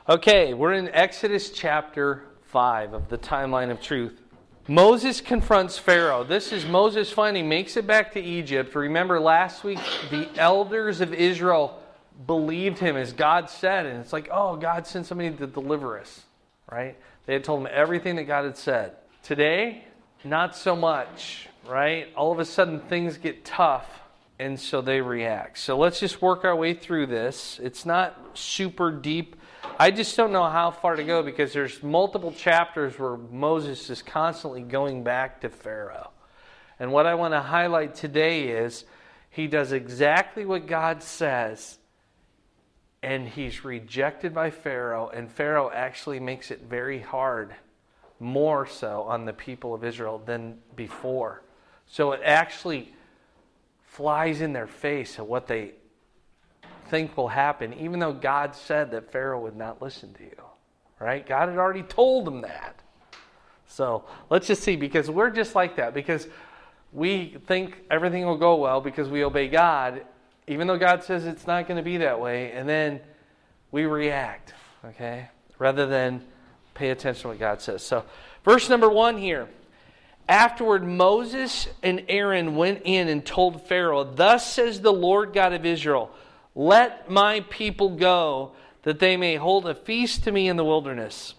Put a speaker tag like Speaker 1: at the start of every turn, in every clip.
Speaker 1: Okay, we're in Exodus chapter 5 of the timeline of truth. Moses confronts Pharaoh. This is Moses finally makes it back to Egypt. Remember last week, the elders of Israel believed him as God said. And it's like, oh, God sent somebody to deliver us. Right? They had told him everything that God had said. Today, not so much. Right? All of a sudden, things get tough. And so they react. So let's just work our way through this. It's not super deep. I just don't know how far to go because there's multiple chapters where Moses is constantly going back to Pharaoh. And what I want to highlight today is he does exactly what God says, and he's rejected by Pharaoh, and Pharaoh actually makes it very hard, more so on the people of Israel than before. So it actually flies in their face at what they think will happen, even though God said that Pharaoh would not listen to you. Right? God had already told them that. So let's just see, because we're just like that. Because we think everything will go well because we obey God, even though God says it's not going to be that way, and then we react, okay? Rather than pay attention to what God says. So verse number 1 here. Afterward, Moses and Aaron went in and told Pharaoh, "Thus says the Lord God of Israel, let my people go, that they may hold a feast to me in the wilderness."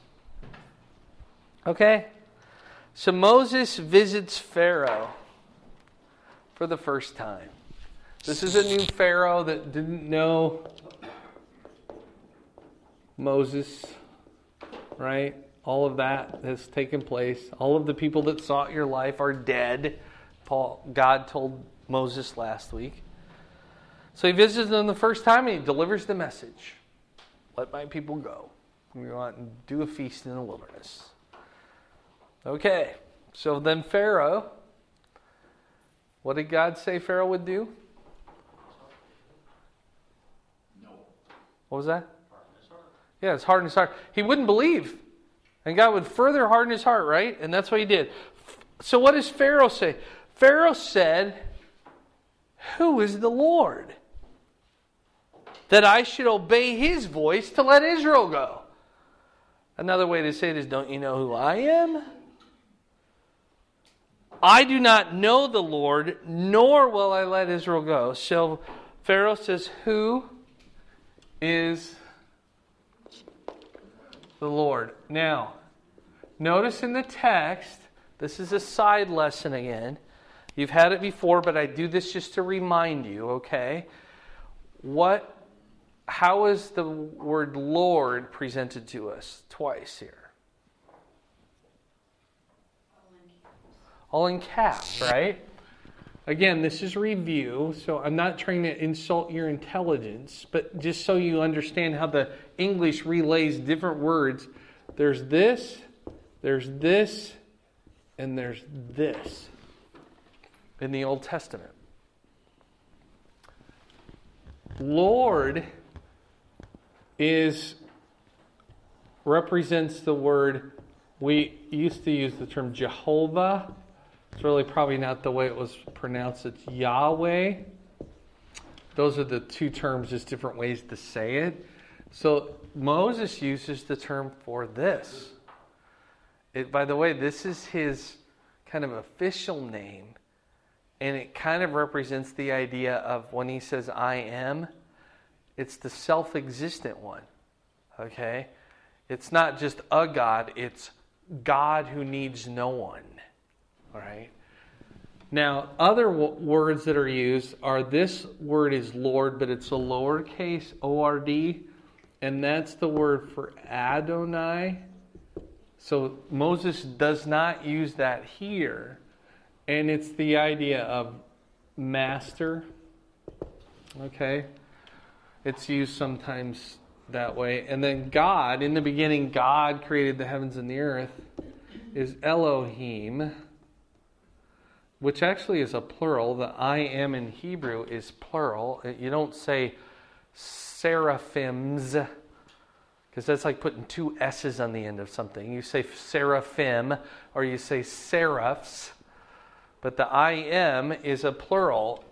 Speaker 1: Okay? So Moses visits Pharaoh for the first time. This is a new Pharaoh that didn't know Moses, right? All of that has taken place. All of the people that sought your life are dead. God told Moses last week. So he visits them the first time and he delivers the message. Let my people go. We want to do a feast in the wilderness. Okay, so then Pharaoh, what did God say Pharaoh would do?
Speaker 2: No.
Speaker 1: What was that?
Speaker 2: Harden his heart.
Speaker 1: Yeah, it's harden his heart. He wouldn't believe. And God would further harden his heart, right? And that's what he did. So what does Pharaoh say? Pharaoh said, "Who is the Lord, that I should obey his voice to let Israel go?" Another way to say it is, don't you know who I am? I do not know the Lord, nor will I let Israel go. So Pharaoh says, who is the Lord? Now, notice in the text, this is a side lesson again. You've had it before, but I do this just to remind you, okay? How is the word Lord presented to us? Twice here. All in caps, right? Again, this is review, so I'm not trying to insult your intelligence, but just so you understand how the English relays different words. There's this, and there's this in the Old Testament. Lord represents the word, we used to use the term Jehovah. It's really probably not the way it was pronounced. It's Yahweh. Those are the two terms, just different ways to say it. So Moses uses the term for this. By the way, this is his kind of official name. And it kind of represents the idea of when he says I am, it's the self-existent one. Okay? It's not just a God, it's God who needs no one. All right? Now, other words that are used are, this word is Lord, but it's a lowercase O-R-D, and that's the word for Adonai. So Moses does not use that here, and it's the idea of master. Okay? It's used sometimes that way. And then God, in the beginning, God created the heavens and the earth, is Elohim, which actually is a plural. The I am in Hebrew is plural. You don't say seraphims, because that's like putting two S's on the end of something. You say seraphim, or you say seraphs. But the I am is a plural.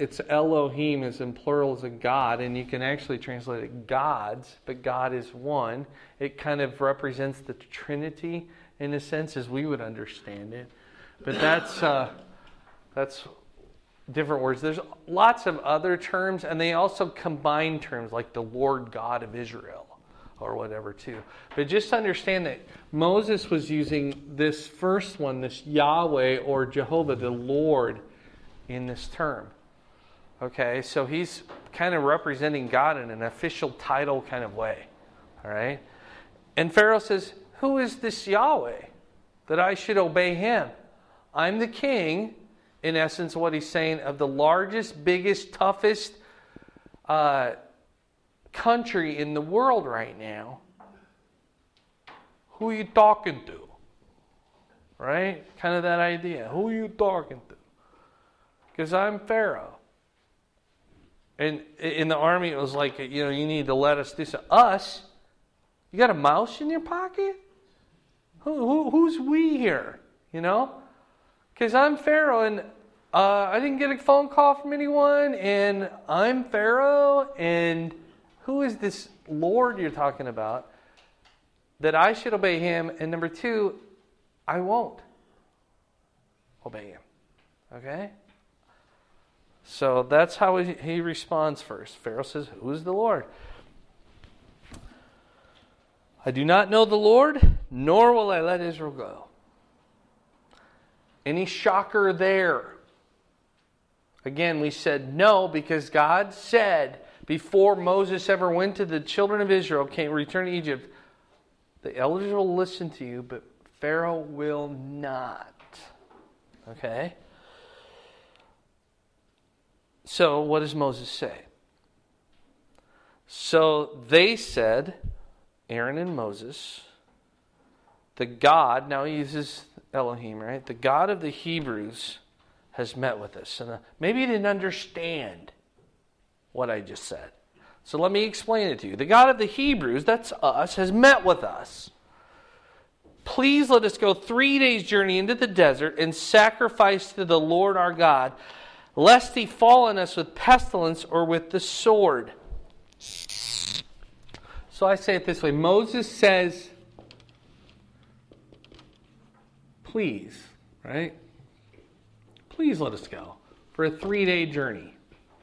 Speaker 1: it's Elohim is in plural as a God, and you can actually translate it gods, but God is one. It kind of represents the Trinity in a sense as we would understand it. But that's different words. There's lots of other terms, and they also combine terms like the Lord God of Israel or whatever too. But just understand that Moses was using this first one, this Yahweh or Jehovah, the Lord, in this term. Okay, so he's kind of representing God in an official title kind of way. All right? And Pharaoh says, who is this Yahweh that I should obey him? I'm the king, in essence, what he's saying, of the largest, biggest, toughest country in the world right now. Who are you talking to? Right? Kind of that idea. Who are you talking to? Because I'm Pharaoh. And in the army, it was like, you need to let us do something. Us? You got a mouse in your pocket? Who's we here? Because I'm Pharaoh, and I didn't get a phone call from anyone, and I'm Pharaoh, and who is this Lord you're talking about that I should obey him? And number two, I won't obey him. Okay? So that's how he responds first. Pharaoh says, who is the Lord? I do not know the Lord, nor will I let Israel go. Any shocker there? Again, we said no because God said before Moses ever went to the children of Israel, returned to Egypt, the elders will listen to you, but Pharaoh will not. Okay? So, what does Moses say? So, they said, Aaron and Moses, the God, now he uses Elohim, right? The God of the Hebrews has met with us. And maybe you didn't understand what I just said. So let me explain it to you. The God of the Hebrews, that's us, has met with us. Please let us go 3 days' journey into the desert and sacrifice to the Lord our God, lest he fall on us with pestilence or with the sword. So I say it this way. Moses says, please, right? Please let us go for a 3-day journey.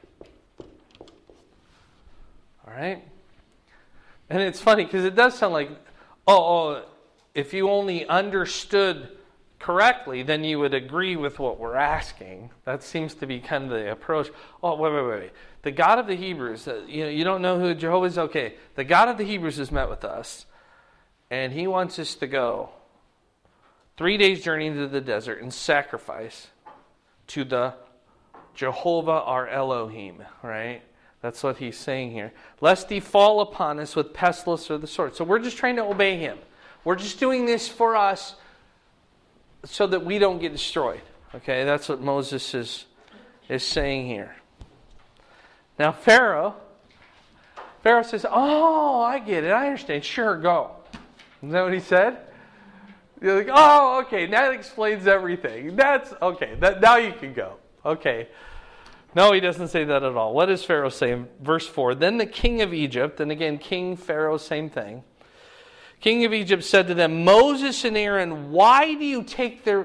Speaker 1: All right? And it's funny because it does sound like, if you only understood correctly, then you would agree with what we're asking. That seems to be kind of the approach. Oh, wait. The God of the Hebrews, you don't know who Jehovah is? Okay. The God of the Hebrews has met with us, and he wants us to go 3 days' journey into the desert and sacrifice to the Jehovah our Elohim, right? That's what he's saying here. Lest he fall upon us with pestilence or the sword. So we're just trying to obey him. We're just doing this for us so that we don't get destroyed. Okay, that's what Moses is saying here. Now Pharaoh says, oh, I get it. I understand. Sure, go. Is that what he said? You're like, oh, okay, that explains everything. That's, okay, now you can go. Okay. No, he doesn't say that at all. What does Pharaoh say in verse 4? Then the king of Egypt, and again, King Pharaoh, same thing. King of Egypt said to them, Moses and Aaron, why do you take the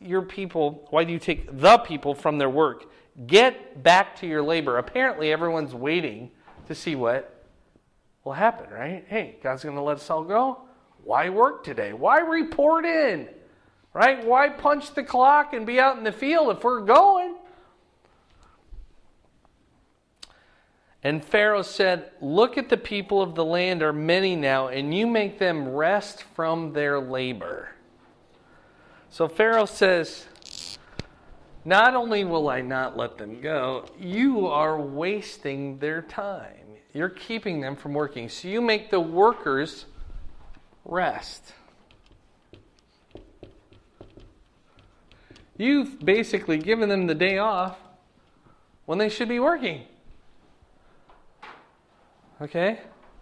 Speaker 1: people from their work? Get back to your labor. Apparently everyone's waiting to see what will happen, right? Hey, God's going to let us all go? Why work today? Why report in? Right? Why punch the clock and be out in the field if we're going? And Pharaoh said, look at the people of the land are many now, and you make them rest from their labor. So Pharaoh says, not only will I not let them go, you are wasting their time. You're keeping them from working. So you make the workers rest. You've basically given them the day off when they should be working. Okay?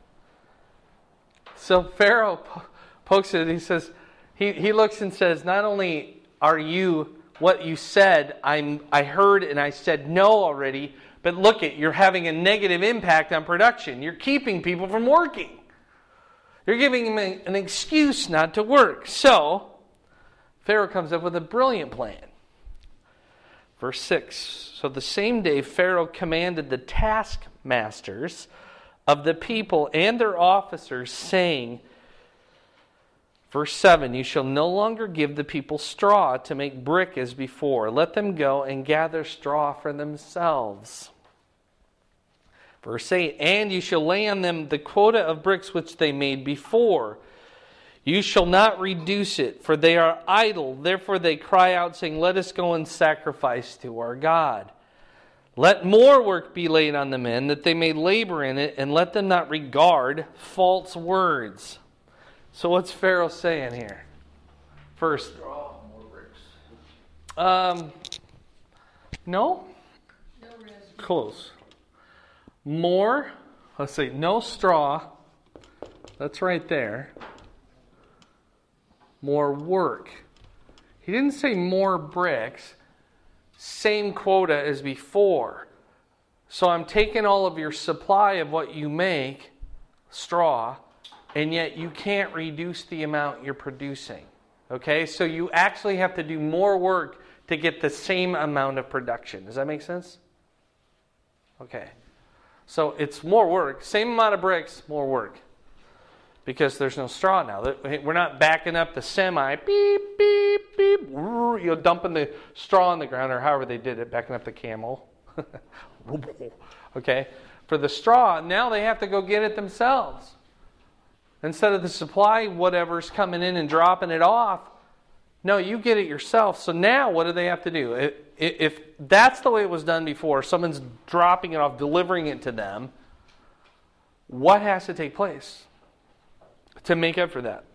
Speaker 1: So Pharaoh pokes it. He says, he looks and says, not only are you what you said. I heard and I said no already, but look you're having a negative impact on production. You're keeping people from working. You're giving them an excuse not to work. So, Pharaoh comes up with a brilliant plan. Verse 6, so the same day Pharaoh commanded the taskmasters of the people and their officers, saying, verse 7, you shall no longer give the people straw to make brick as before. Let them go and gather straw for themselves. Verse 8, and you shall lay on them the quota of bricks which they made before. You shall not reduce it, for they are idle. Therefore they cry out, saying, let us go and sacrifice to our God. Let more work be laid on the men, that they may labor in it, and let them not regard false words. So what's Pharaoh saying here? First,
Speaker 2: Straw, more bricks.
Speaker 1: No? Close. More, let's see, no straw. That's right there. More work. He didn't say more bricks. Same quota as before. So I'm taking all of your supply of what you make, straw, and yet you can't reduce the amount you're producing. Okay? So you actually have to do more work to get the same amount of production. Does that make sense? Okay. So it's more work. Same amount of bricks, more work. Because there's no straw now. We're not backing up the semi, beep, beep, beep, dumping the straw on the ground, or however they did it, backing up the camel. Okay? For the straw, now they have to go get it themselves. Instead of the supply, whatever's coming in and dropping it off, no, you get it yourself. So now what do they have to do? If that's the way it was done before, someone's dropping it off, delivering it to them, what has to take place to make up for that?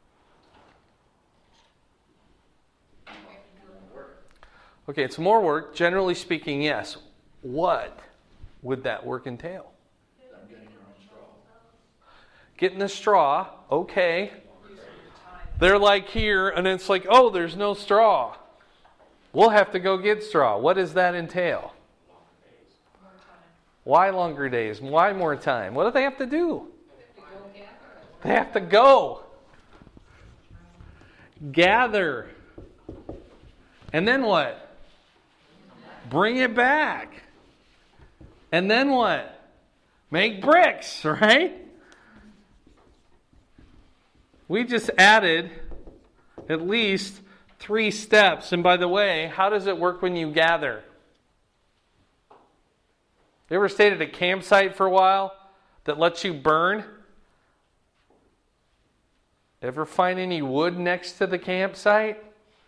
Speaker 1: Okay, it's more work. Generally speaking, yes. What would that work entail?
Speaker 2: I'm getting your own straw.
Speaker 1: Getting the straw, okay. They're like here, and it's like, oh, there's no straw. We'll have to go get straw. What does that entail? Why longer days? Why more time? What do they have to do? They have to go. Gather. And then what? Bring it back. And then what? Make bricks, right? We just added at least 3 steps. And by the way, how does it work when you gather? You ever stayed at a campsite for a while that lets you burn? Ever find any wood next to the campsite?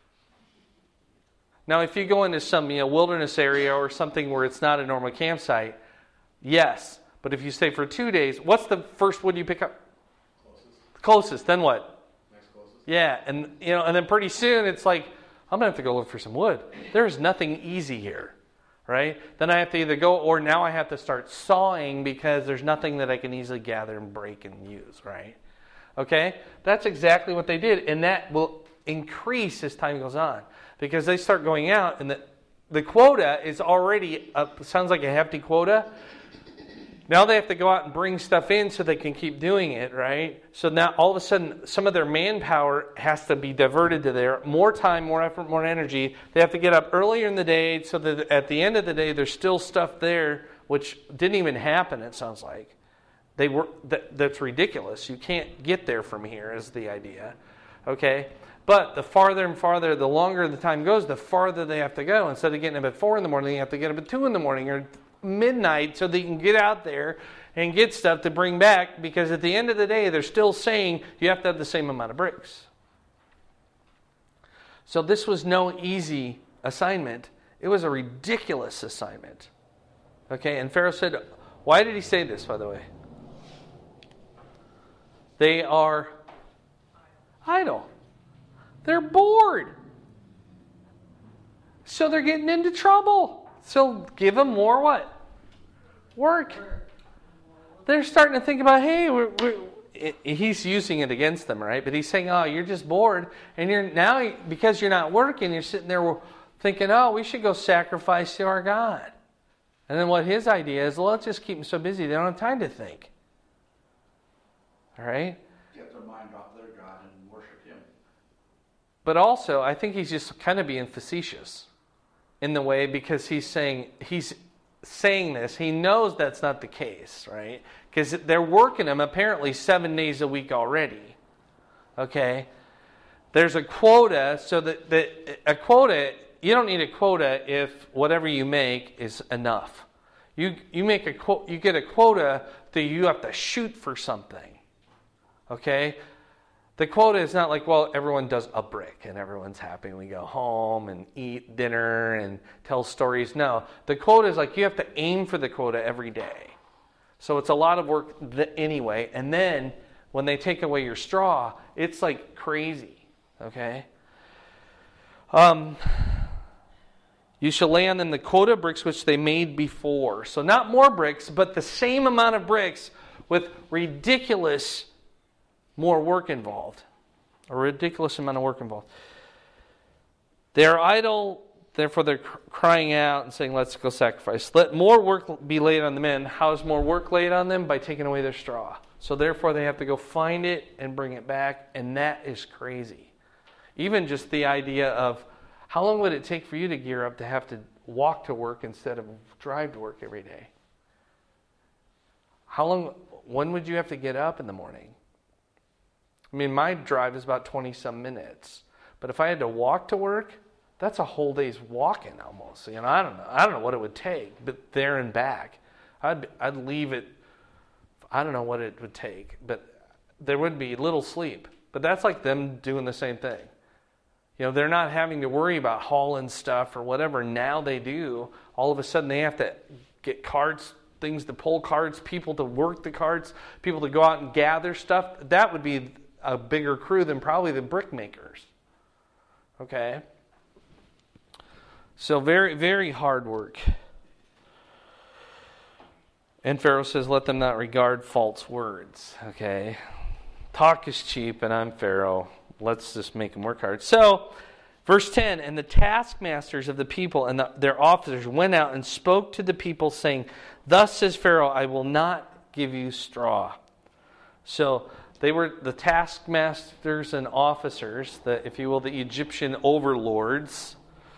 Speaker 1: Now, if you go into some wilderness area or something where it's not a normal campsite, yes. But if you stay for 2 days, what's the first wood you pick up? Closest. Then what?
Speaker 2: Next closest.
Speaker 1: Yeah, and then pretty soon it's like, I'm going to have to go look for some wood. There's nothing easy here, right? Then I have to either go, or now I have to start sawing because there's nothing that I can easily gather and break and use, right? Okay? That's exactly what they did, and that will increase as time goes on because they start going out, and the quota is already sounds like a hefty quota. Now they have to go out and bring stuff in so they can keep doing it, right? So now all of a sudden, some of their manpower has to be diverted to there. More time, more effort, more energy. They have to get up earlier in the day so that at the end of the day, there's still stuff there, which didn't even happen, it sounds like. That's ridiculous. You can't get there from here is the idea, okay? But the farther and farther, the longer the time goes, the farther they have to go. Instead of getting up at 4 in the morning, they have to get up at 2 in the morning or midnight so they can get out there and get stuff to bring back, because at the end of the day they're still saying you have to have the same amount of bricks. So this was no easy assignment. It was a ridiculous assignment. Okay, and Pharaoh said, why did he say this, by the way? They are idle. They're bored. So they're getting into trouble. So give them more what? Work. They're starting to think about, hey, he's using it against them, right? But he's saying, oh, you're just bored. And you're now, because you're not working, you're sitting there thinking, oh, we should go sacrifice to our God. And then what his idea is, well, let's just keep them so busy they don't have time to think. All right?
Speaker 2: Get their mind off their God and worship him.
Speaker 1: But also, I think he's just kind of being facetious in the way, because he's saying this. He knows that's not the case, right? Because they're working him apparently 7 days a week already. Okay? There's a quota, so that a quota, you don't need a quota if whatever you make is enough. You get a quota that you have to shoot for something. Okay? The quota is not like, well, everyone does a brick and everyone's happy and we go home and eat dinner and tell stories. No, the quota is like you have to aim for the quota every day. So it's a lot of work anyway. And then when they take away your straw, it's like crazy. Okay? You shall lay on them the quota of bricks which they made before. So not more bricks, but the same amount of bricks with ridiculous more work involved. A ridiculous amount of work involved. They are idle, therefore they're crying out and saying, let's go sacrifice. Let more work be laid on the men. How is more work laid on them? By taking away their straw. So therefore they have to go find it and bring it back, and that is crazy. Even just the idea of, how long would it take for you to gear up to have to walk to work instead of drive to work every day? When would you have to get up in the morning? I mean, my drive is about 20-some minutes. But if I had to walk to work, that's a whole day's walking almost. I don't know what it would take, but there and back. I'd leave it, I don't know what it would take, but there would be little sleep. But that's like them doing the same thing. They're not having to worry about hauling stuff or whatever. Now they do. All of a sudden they have to get carts, things to pull carts, people to work the carts, people to go out and gather stuff. That would be a bigger crew than probably the brick makers. Okay? So very, very hard work. And Pharaoh says, let them not regard false words. Okay? Talk is cheap and I'm Pharaoh. Let's just make them work hard. So, verse 10, and the taskmasters of the people and their officers went out and spoke to the people, saying, thus says Pharaoh, I will not give you straw. So, they were the taskmasters and officers, if you will, the Egyptian overlords,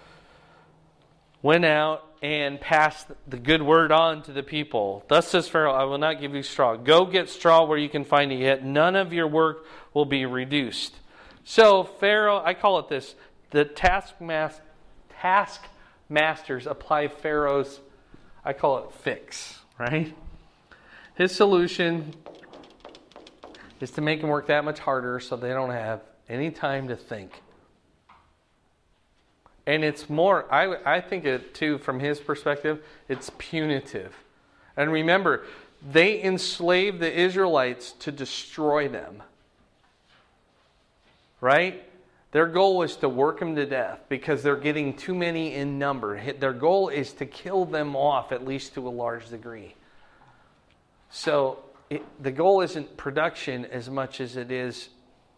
Speaker 1: went out and passed the good word on to the people. Thus says Pharaoh, I will not give you straw. Go get straw where you can find it, yet none of your work will be reduced. So Pharaoh, I call it this, the taskmasters apply Pharaoh's, I call it fix, right? His solution is to make them work that much harder so they don't have any time to think. And it's more, I think it too, from his perspective, it's punitive. And remember, they enslaved the Israelites to destroy them. Right? Their goal was to work them to death because they're getting too many in number. Their goal is to kill them off, at least to a large degree. So the goal isn't production as much as it is,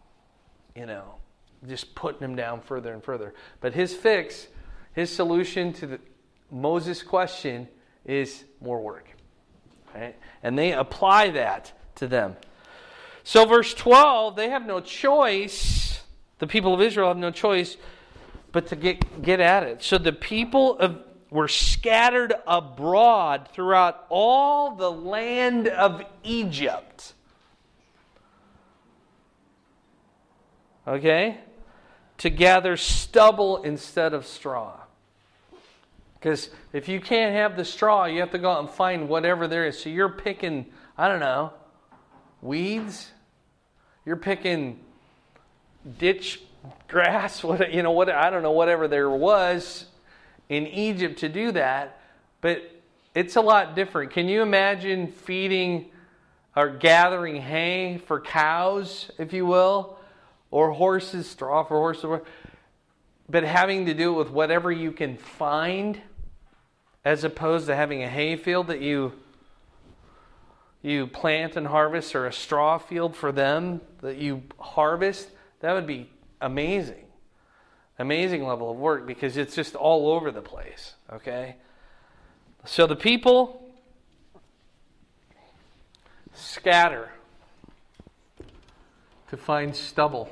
Speaker 1: just putting them down further and further. But his fix, his solution to Moses' question is more work. Right? And they apply that to them. So verse 12, they have no choice. The people of Israel have no choice but to get at it. So the people were scattered abroad throughout all the land of Egypt. Okay? To gather stubble instead of straw. Because if you can't have the straw, you have to go out and find whatever there is. So you're picking, weeds. You're picking ditch grass, I don't know, whatever there was in Egypt to do that, but it's a lot different. Can you imagine feeding or gathering hay for cows, if you will, or horses, straw for horses, but having to do it with whatever you can find, as opposed to having a hay field that you plant and harvest, or a straw field for them that you harvest? That would be amazing. Amazing level of work because it's just all over the place. Okay? So the people scatter to find stubble.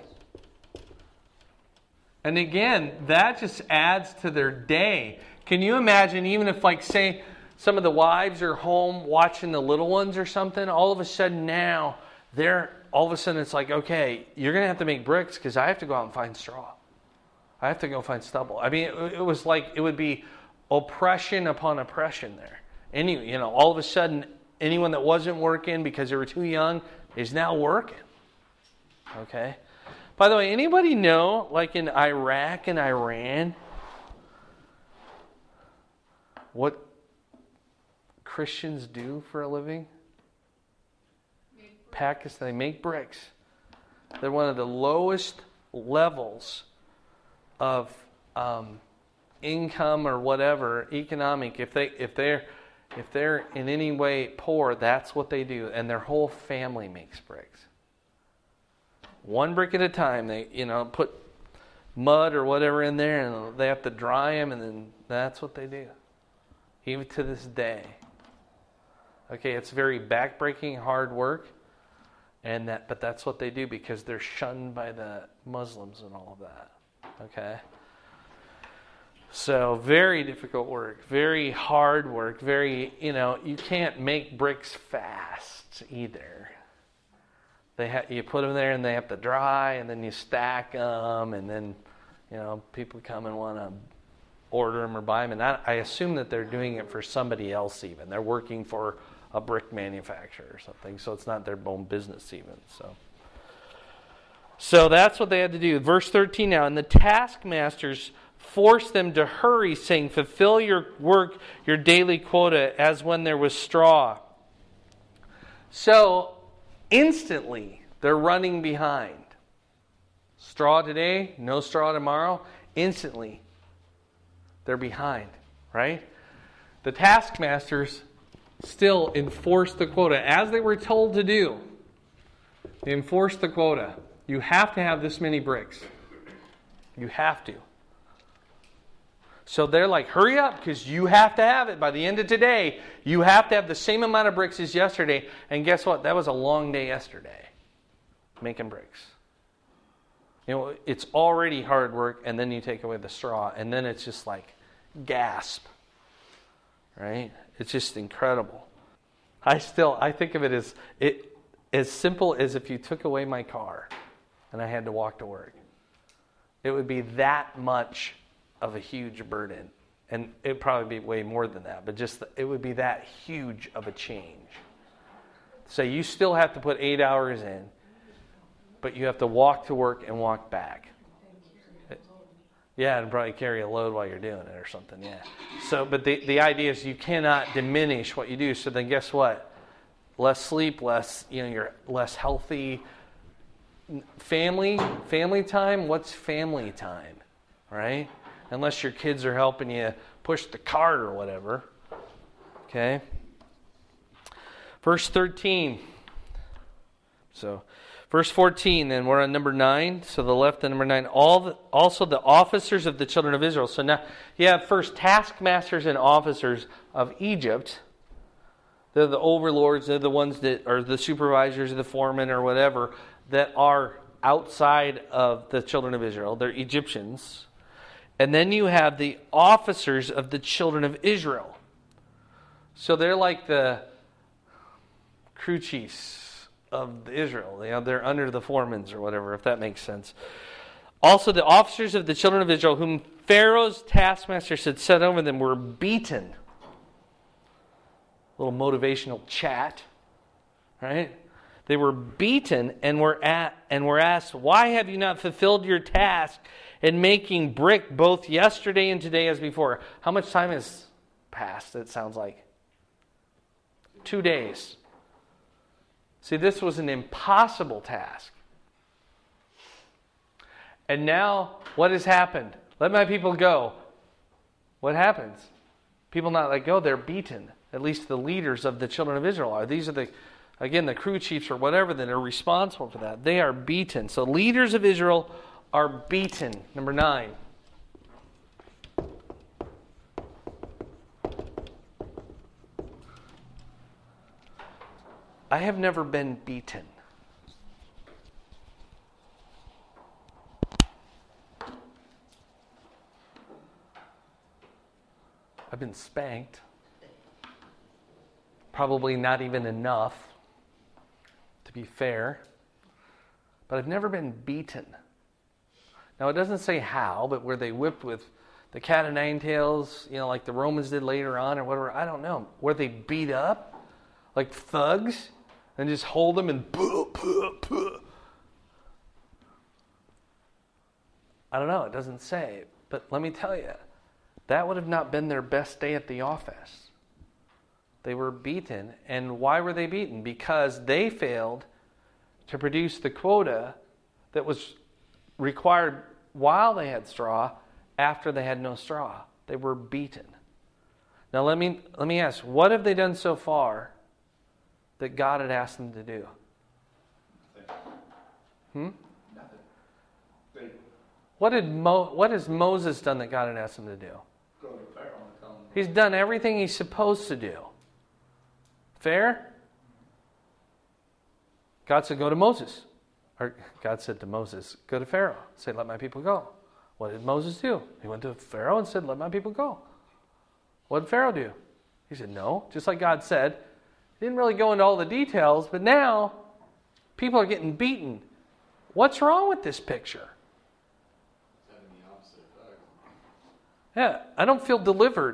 Speaker 1: And again, that just adds to their day. Can you imagine, even if, like, say, some of the wives are home watching the little ones or something, all of a sudden now, it's like, okay, you're going to have to make bricks because I have to go out and find straw. I have to go find stubble. I mean, it was like, it would be oppression upon oppression there. All of a sudden, anyone that wasn't working because they were too young is now working. Okay? By the way, anybody know, like in Iraq and Iran, what Christians do for a living? Pakistan, they make bricks. They're one of the lowest levels of income or whatever, economic. If they're in any way poor, that's what they do, and their whole family makes bricks. One brick at a time. They put mud or whatever in there, and they have to dry them, and then that's what they do, even to this day. Okay, it's very backbreaking, hard work, but that's what they do because they're shunned by the Muslims and all of that. Okay, so very difficult work, very hard work, you can't make bricks fast either. You put them there and they have to dry, and then you stack them, and then people come and want to order them or buy them, and I assume that they're doing it for somebody else even. They're working for a brick manufacturer or something, so it's not their own business even. So that's what they had to do. Verse 13 now, and the taskmasters forced them to hurry, saying, fulfill your work, your daily quota, as when there was straw. So instantly, they're running behind. Straw today, no straw tomorrow. Instantly, they're behind, right? The taskmasters still enforce the quota, as they were told to do. They enforce the quota. You have to have this many bricks. You have to. So they're like, hurry up, because you have to have it. By the end of today, you have to have the same amount of bricks as yesterday. And guess what? That was a long day yesterday, making bricks. It's already hard work, and then you take away the straw, and then it's just like gasp. Right? It's just incredible. I think of it as simple as if you took away my car and I had to walk to work. It would be that much of a huge burden. And it'd probably be way more than that, but it would be that huge of a change. So you still have to put 8 hours in, but you have to walk to work and walk back. Yeah, and probably carry a load while you're doing it or something, yeah. So, but the idea is you cannot diminish what you do. So then guess what? Less sleep, you're less healthy. Family time, what's family time, right? Unless your kids are helping you push the cart or whatever. Okay? Verse 13. So, verse 14, then we're on number 9. So the left and number 9. Also the officers of the children of Israel. So now you have first taskmasters and officers of Egypt. They're the overlords. They're the ones that are the supervisors, the foremen or whatever, that are outside of the children of Israel. They're Egyptians. And then you have the officers of the children of Israel. So they're like the crew chiefs of Israel. They're under the foremans or whatever, if that makes sense. Also, the officers of the children of Israel, whom Pharaoh's taskmasters had set over them, were beaten. A little motivational chat, right? They were beaten and were asked, "Why have you not fulfilled your task in making brick both yesterday and today as before?" How much time has passed? It sounds like 2 days. See, this was an impossible task. And now, what has happened? Let my people go. What happens? People not let go, they're beaten. At least the leaders of the children of Israel are. These are the crew chiefs or whatever that are responsible for that. They are beaten. So leaders of Israel are beaten. Number 9. I have never been beaten. I've been spanked. Probably not even enough, to be fair. But I've never been beaten. Now, it doesn't say how, but were they whipped with the cat o' nine tails, like the Romans did later on or whatever? I don't know. Were they beat up like thugs and just hold them and I don't know. It doesn't say. But let me tell you, that would have not been their best day at the office. They were beaten. And why were they beaten? Because they failed to produce the quota that was required while they had straw, after they had no straw. They were beaten. Now let me ask, what have they done so far that God had asked them to do?
Speaker 2: Nothing.
Speaker 1: What has Moses done that God had asked him to do?
Speaker 2: Go to Pharaoh and tell him.
Speaker 1: He's done everything he's supposed to do. Fair? God said, go to Moses. Or God said to Moses, go to Pharaoh. Say, let my people go. What did Moses do? He went to Pharaoh and said, let my people go. What did Pharaoh do? He said, no. Just like God said. He didn't really go into all the details, but now people are getting beaten. What's wrong with this picture? Yeah, I don't feel delivered.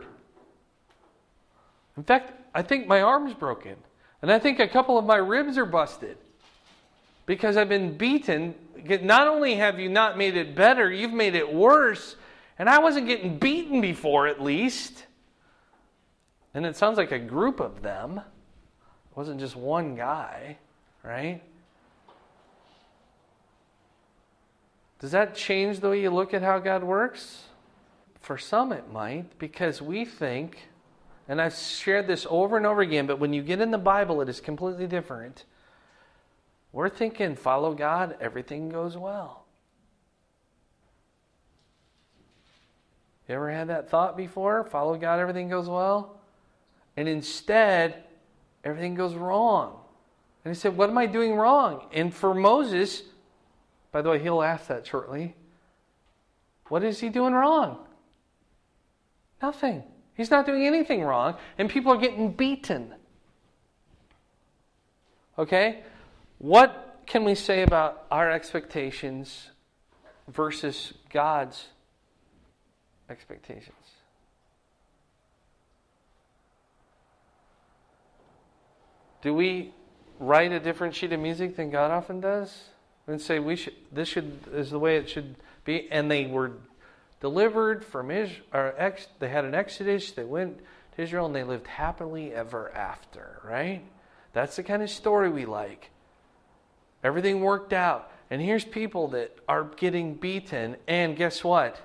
Speaker 1: In fact, I think my arm's broken. And I think a couple of my ribs are busted. Because I've been beaten. Not only have you not made it better, you've made it worse. And I wasn't getting beaten before, at least. And it sounds like a group of them. It wasn't just one guy, right? Does that change the way you look at how God works? For some it might, because we think, and I've shared this over and over again, but when you get in the Bible, it is completely different. We're thinking, follow God, everything goes well. You ever had that thought before? Follow God, everything goes well? And instead, everything goes wrong. And he said, what am I doing wrong? And for Moses, by the way, he'll ask that shortly. What is he doing wrong? Nothing. He's not doing anything wrong. And people are getting beaten. Okay? What can we say about our expectations versus God's expectations? Do we write a different sheet of music than God often does? And say this is the way it should be, and they were delivered from Israel. They had an exodus. They went to Israel, and they lived happily ever after. Right? That's the kind of story we like. Everything worked out, and here's people that are getting beaten. And guess what?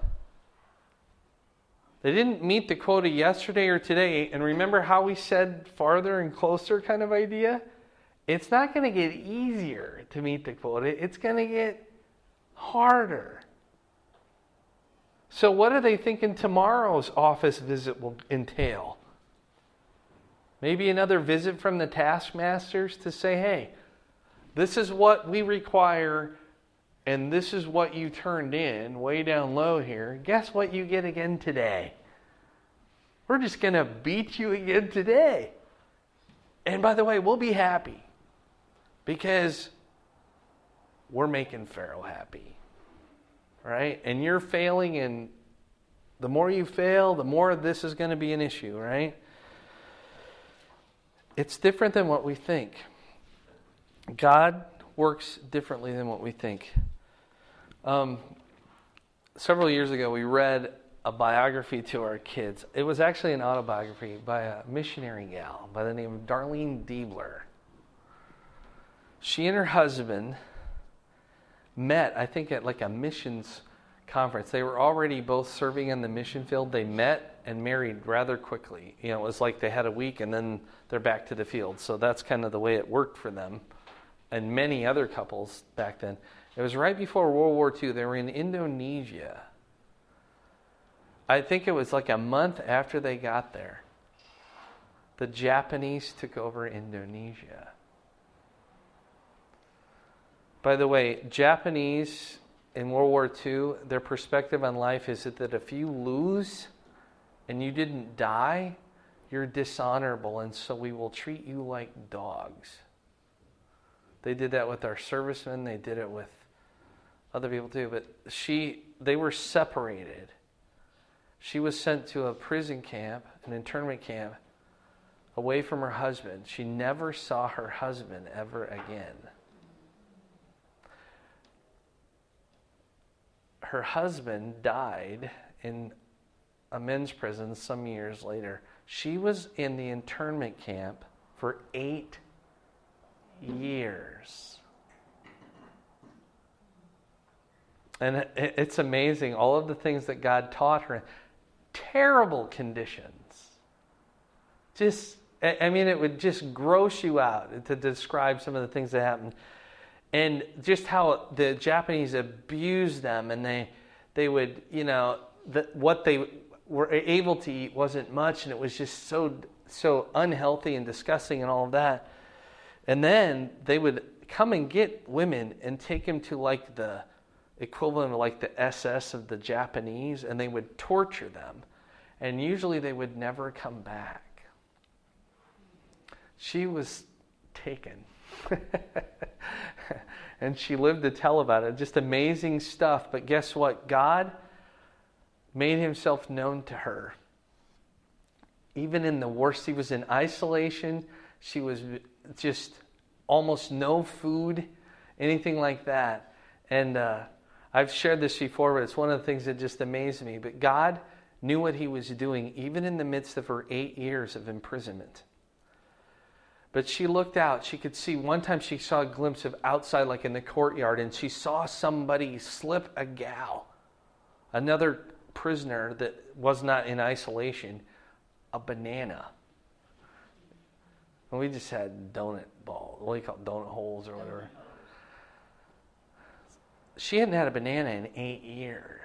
Speaker 1: They didn't meet the quota yesterday or today. And remember how we said farther and closer kind of idea? It's not going to get easier to meet the quota. It's going to get harder. So what are they thinking tomorrow's office visit will entail? Maybe another visit from the taskmasters to say, hey, this is what we require, and this is what you turned in way down low here. Guess what you get again today? We're just going to beat you again today. And by the way, we'll be happy because we're making Pharaoh happy. Right? And you're failing, and the more you fail, the more this is going to be an issue, right? It's different than what we think. God works differently than what we think. Several years ago, we read a biography to our kids. It was actually an autobiography by a missionary gal by the name of Darlene Diebler. She and her husband met, I think, at like a missions conference. They were already both serving in the mission field. They met and married rather quickly. It was like they had a week and then they're back to the field. So that's kind of the way it worked for them and many other couples back then. It was right before World War II. They were in Indonesia. I think it was like a month after they got there. The Japanese took over Indonesia. By the way, Japanese in World War II, their perspective on life is that if you lose and you didn't die, you're dishonorable, and so we will treat you like dogs. They did that with our servicemen. They did it with other people too. But they were separated. She was sent to a prison camp, an internment camp, away from her husband. She never saw her husband ever again. Her husband died in a men's prison some years later. She was in the internment camp for 8 years. And it's amazing, all of the things that God taught her. Terrible conditions. It would just gross you out to describe some of the things that happened. And just how the Japanese abused them, and they would, what they were able to eat wasn't much, and it was just so unhealthy and disgusting and all of that. And then they would come and get women and take them to like the equivalent of like the SS of the Japanese, and they would torture them. And usually they would never come back. She was taken. And she lived to tell about it. Just amazing stuff. But guess what? God made himself known to her. Even in the worst, she was in isolation. She was just almost no food, anything like that. And I've shared this before, but it's one of the things that just amazed me. But God knew what he was doing, even in the midst of her 8 years of imprisonment. But she looked out. She could see. One time she saw a glimpse of outside, like in the courtyard, and she saw somebody slip a gal, another prisoner that was not in isolation, a banana. And we just had donut balls. What do you call it? Donut holes or whatever. She hadn't had a banana in 8 years.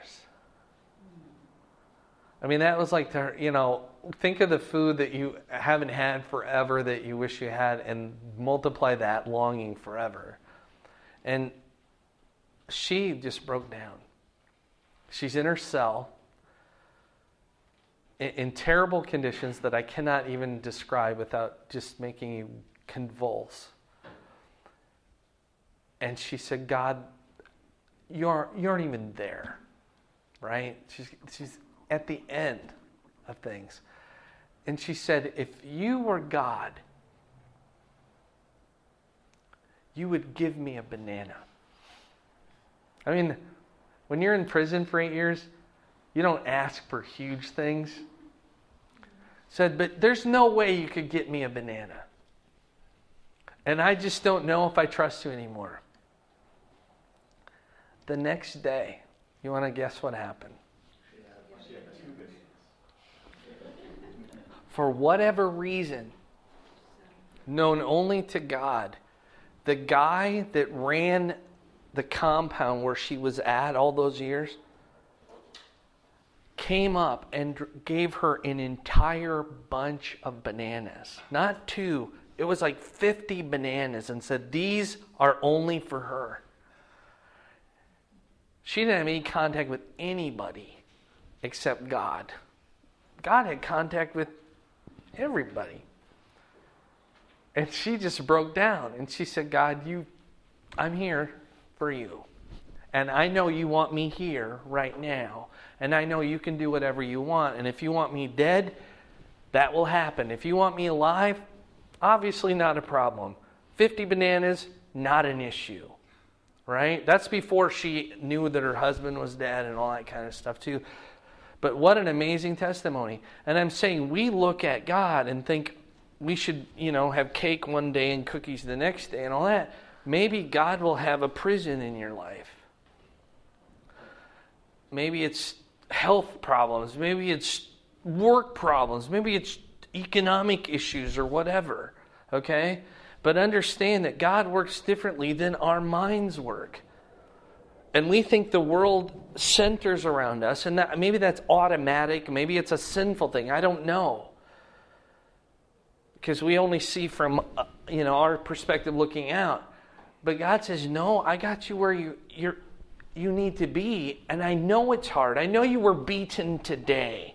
Speaker 1: That was like, think of the food that you haven't had forever that you wish you had, and multiply that longing forever. And she just broke down. She's in her cell in terrible conditions that I cannot even describe without just making you convulse. And she said, God, you aren't even there, right? She's at the end of things. And she said, if you were God, you would give me a banana. When you're in prison for 8 years, you don't ask for huge things. Said, but there's no way you could get me a banana. And I just don't know if I trust you anymore. The next day, you want to guess what happened? For whatever reason, known only to God, the guy that ran the compound where she was at all those years came up and gave her an entire bunch of bananas. Not 2, it was like 50 bananas, and said, these are only for her. She didn't have any contact with anybody except God. God had contact with everybody. And she just broke down, and she said, God, I'm here for you. And I know you want me here right now. And I know you can do whatever you want. And if you want me dead, that will happen. If you want me alive, obviously not a problem. 50 bananas, not an issue. Right? That's before she knew that her husband was dead and all that kind of stuff too. But what an amazing testimony. And I'm saying we look at God and think we should, have cake one day and cookies the next day and all that. Maybe God will have a prison in your life. Maybe it's health problems. Maybe it's work problems. Maybe it's economic issues or whatever. Okay? But understand that God works differently than our minds work. And we think the world centers around us, and maybe that's automatic, maybe it's a sinful thing, I don't know. Because we only see from our perspective looking out. But God says, no, I got you where you need to be. And I know it's hard. I know you were beaten today.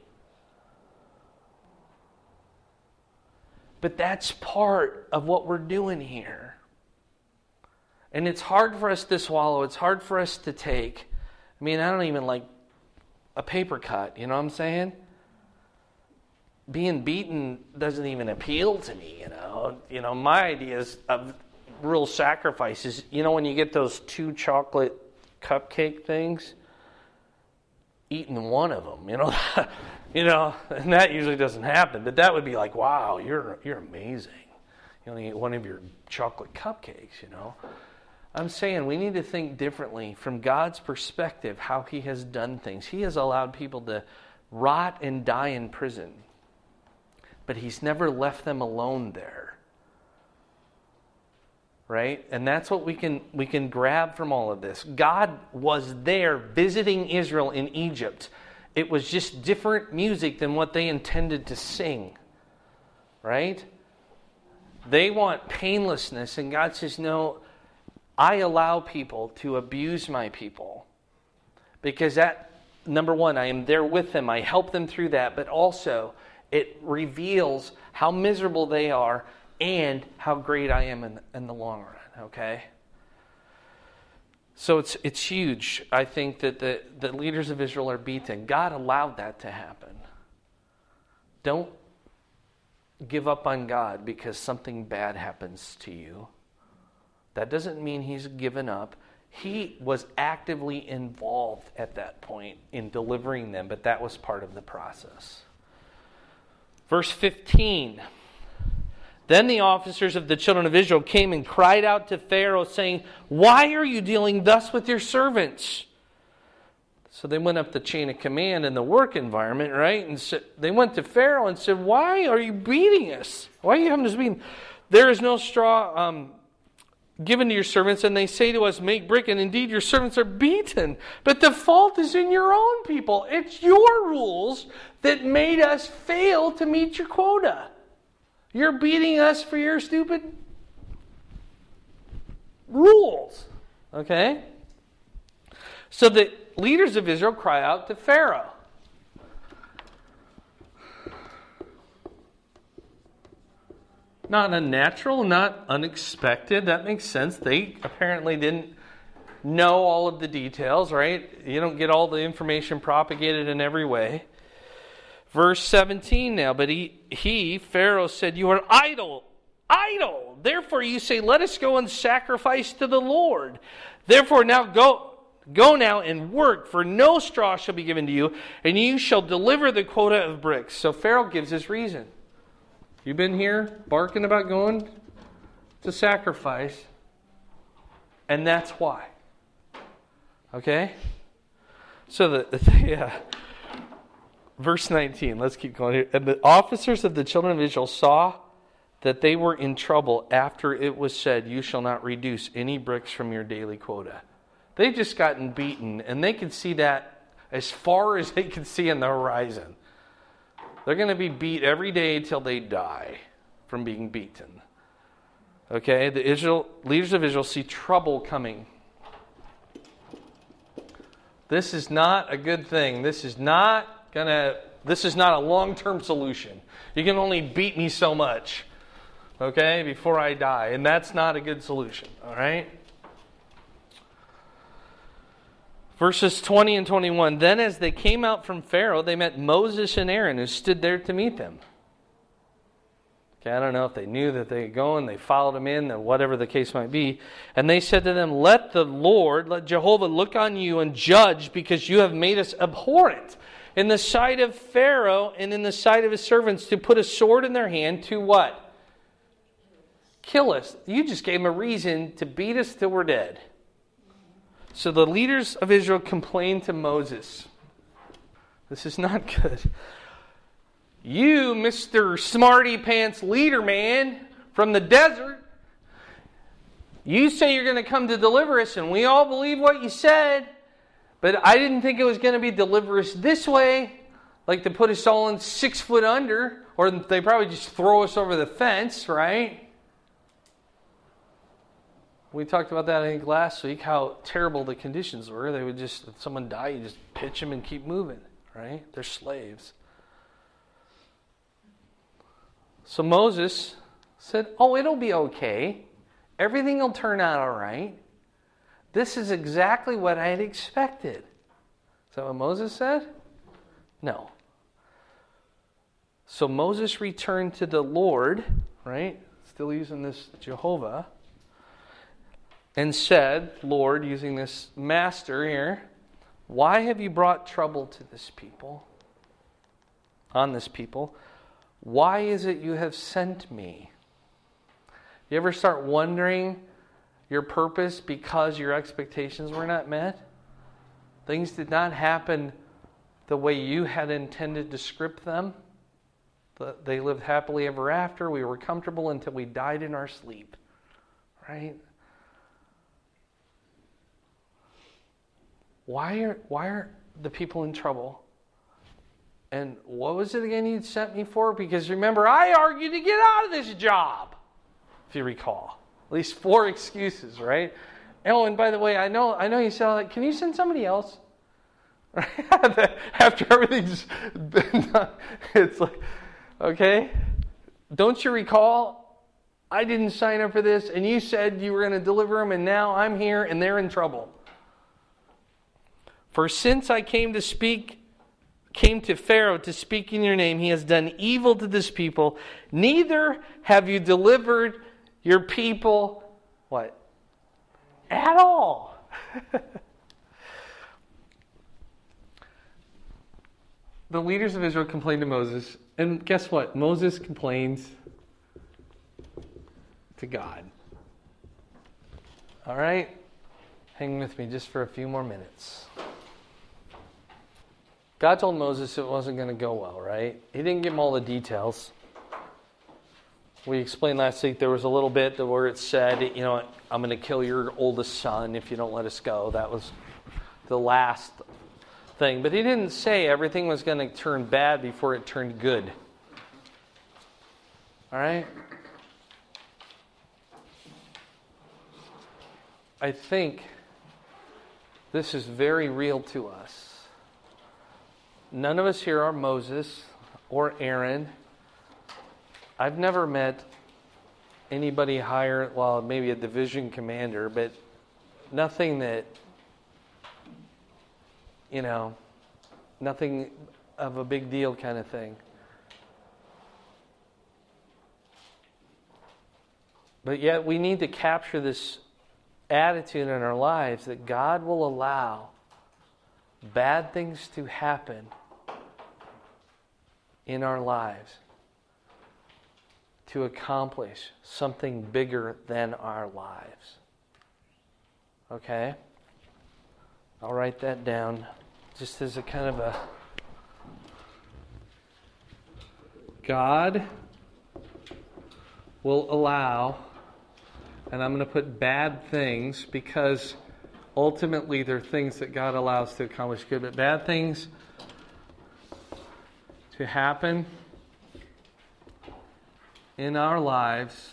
Speaker 1: But that's part of what we're doing here. And it's hard for us to swallow. It's hard for us to take. I mean, I don't even like a paper cut. You know what I'm saying? Being beaten doesn't even appeal to me, You know, my ideas of real sacrifices, when you get those 2 chocolate cupcake things, eating one of them, and that usually doesn't happen. But that would be like, wow, you're amazing. You only eat one of your chocolate cupcakes, I'm saying we need to think differently from God's perspective how He has done things. He has allowed people to rot and die in prison, but He's never left them alone there. Right? And that's what we can grab from all of this. God was there visiting Israel in Egypt. It was just different music than what they intended to sing. Right? They want painlessness, and God says, no, I allow people to abuse my people. Because that, number one, I am there with them. I help them through that. But also, it reveals how miserable they are and how great I am in the long run, okay? So it's huge, I think, that the leaders of Israel are beaten. God allowed that to happen. Don't give up on God because something bad happens to you. That doesn't mean He's given up. He was actively involved at that point in delivering them, but that was part of the process. Verse 15. Then the officers of the children of Israel came and cried out to Pharaoh, saying, why are you dealing thus with your servants? So they went up the chain of command in the work environment, right? And so they went to Pharaoh and said, why are you beating us? Why are you having us beaten? There is no straw given to your servants, and they say to us, make brick, and indeed your servants are beaten. But the fault is in your own people. It's your rules that made us fail to meet your quota. You're beating us for your stupid rules. Okay? So the leaders of Israel cry out to Pharaoh. Not unnatural, not unexpected. That makes sense. They apparently didn't know all of the details, right? You don't get all the information propagated in every way. Verse 17 now, but he, Pharaoh, said, you are idle. Therefore you say, let us go and sacrifice to the Lord. Therefore now go now and work, for no straw shall be given to you, and you shall deliver the quota of bricks. So Pharaoh gives his reason. You been here barking about going to sacrifice, and that's why. Okay? So verse 19, let's keep going here. And the officers of the children of Israel saw that they were in trouble after it was said, you shall not reduce any bricks from your daily quota. They just gotten beaten, and they could see that as far as they could see in the horizon. They're going to be beat every day till they die from being beaten. Okay, the leaders of Israel see trouble coming. This is not a good thing. This is not a long-term solution. You can only beat me so much, okay, before I die. And that's not a good solution, all right? Verses 20 and 21, then as they came out from Pharaoh, they met Moses and Aaron, who stood there to meet them. Okay, I don't know if they knew that they could go and they followed him in, or whatever the case might be. And they said to them, let Jehovah look on you and judge, because you have made us abhorrent in the sight of Pharaoh and in the sight of his servants, to put a sword in their hand to what? Kill us. You just gave them a reason to beat us till we're dead. So the leaders of Israel complained to Moses. This is not good. You, Mr. Smarty Pants leader man from the desert, you say you're going to come to deliver us, and we all believe what you said, but I didn't think it was going to be deliver us this way, like to put us all in 6 foot under, or they probably just throw us over the fence, right? We talked about that, I think, last week, how terrible the conditions were. They would just, if someone died, you just pitch them and keep moving, right? They're slaves. So Moses said, oh, it'll be okay. Everything will turn out all right. This is exactly what I had expected. Is that what Moses said? No. So Moses returned to the Lord, right? Still using this Jehovah. And said, Lord, using this master here, why have you brought trouble to this people? On this people? Why is it you have sent me? You ever start wondering your purpose because your expectations were not met? Things did not happen the way you had intended to script them. They lived happily ever after. We were comfortable until we died in our sleep. Right? Why are the people in trouble? And what was it again you'd sent me for? Because remember, I argued to get out of this job, if you recall. At least 4 excuses, right? Oh, and by the way, I know you said, like, can you send somebody else? After everything's been done, it's like, okay, don't you recall? I didn't sign up for this, and you said you were going to deliver them, and now I'm here, and they're in trouble. For since I came to Pharaoh to speak in your name, he has done evil to this people. Neither have you delivered your people, what? At all. The leaders of Israel complained to Moses. And guess what? Moses complains to God. All right? Hang with me just for a few more minutes. God told Moses it wasn't going to go well, right? He didn't give him all the details. We explained last week there was a little bit where it said, I'm going to kill your oldest son if you don't let us go. That was the last thing. But he didn't say everything was going to turn bad before it turned good. All right? I think this is very real to us. None of us here are Moses or Aaron. I've never met anybody higher, well, maybe a division commander, but nothing that, nothing of a big deal kind of thing. But yet we need to capture this attitude in our lives that God will allow bad things to happen in our lives to accomplish something bigger than our lives. Okay? I'll write that down just as a kind of a... God will allow, and I'm going to put bad things because ultimately they're things that God allows to accomplish good, but bad things to happen in our lives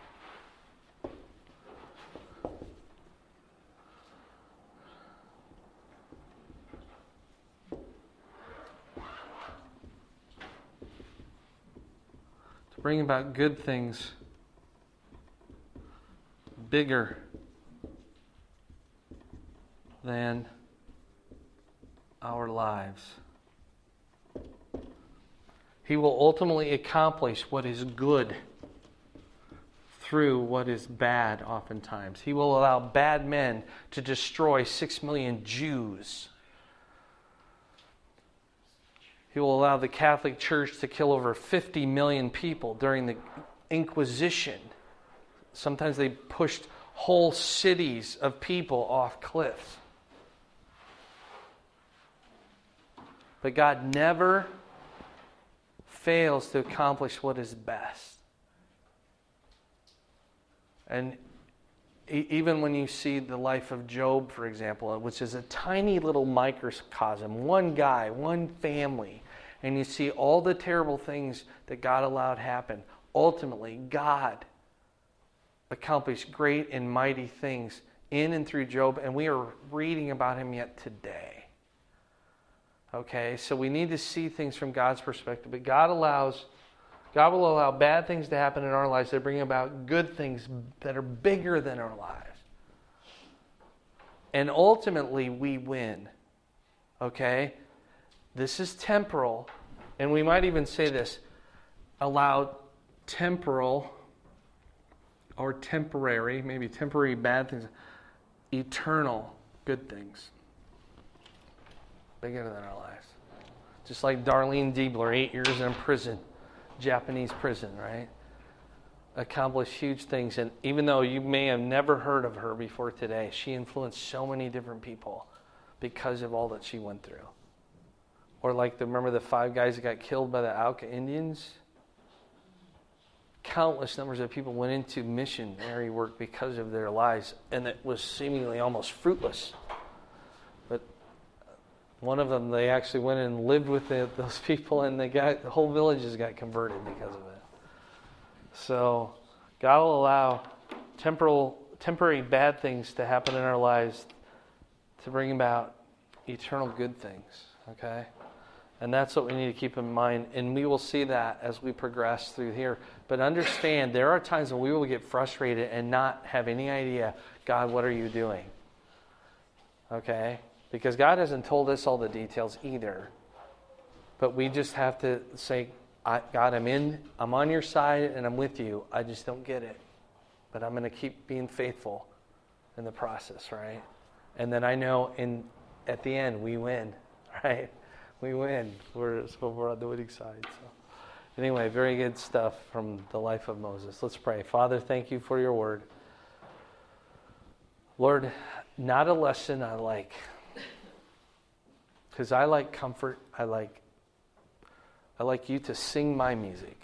Speaker 1: to bring about good things bigger than our lives. He will ultimately accomplish what is good through what is bad oftentimes. He will allow bad men to destroy 6 million Jews. He will allow the Catholic Church to kill over 50 million people during the Inquisition. Sometimes they pushed whole cities of people off cliffs. But God never fails to accomplish what is best. And even when you see the life of Job, for example, which is a tiny little microcosm, one guy, one family, and you see all the terrible things that God allowed happen, ultimately God accomplished great and mighty things in and through Job, and we are reading about him yet today. Okay, so we need to see things from God's perspective. But God will allow bad things to happen in our lives that bring about good things that are bigger than our lives. And ultimately, we win. Okay? This is temporal. And we might even say this. Allow temporal or temporary, maybe temporary bad things, eternal good things. Bigger than our lives. Just like Darlene Diebler, 8 years in prison. Japanese prison, right? Accomplished huge things. And even though you may have never heard of her before today, she influenced so many different people because of all that she went through. Or like, remember the 5 guys that got killed by the Auca Indians? Countless numbers of people went into missionary work because of their lives, and it was seemingly almost fruitless. But one of them, they actually went and lived with those people, and the whole villages got converted because of it. So God will allow temporary bad things to happen in our lives to bring about eternal good things. Okay? And that's what we need to keep in mind. And we will see that as we progress through here. But understand, there are times when we will get frustrated and not have any idea, God, what are you doing? Okay? Because God hasn't told us all the details either. But we just have to say, God, I'm on your side and I'm with you. I just don't get it. But I'm going to keep being faithful in the process, right? And then I know at the end we win, right? We win. We're on the winning side. So anyway, very good stuff from the life of Moses. Let's pray. Father, thank you for your word. Lord, not a lesson I like. Because I like comfort. I like you to sing my music.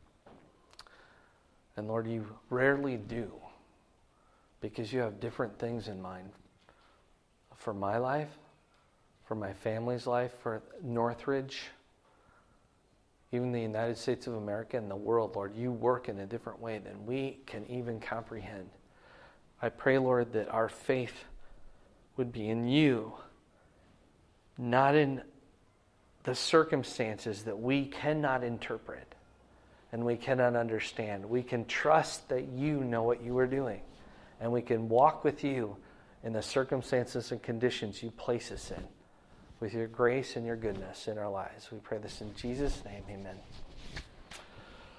Speaker 1: And Lord, you rarely do. Because you have different things in mind for my life, for my family's life, for Northridge, even the United States of America and the world, Lord. You work in a different way than we can even comprehend. I pray, Lord, that our faith would be in you, not in the circumstances that we cannot interpret and we cannot understand. We can trust that you know what you are doing, and we can walk with you in the circumstances and conditions you place us in, with your grace and your goodness in our lives. We pray this in Jesus' name, amen.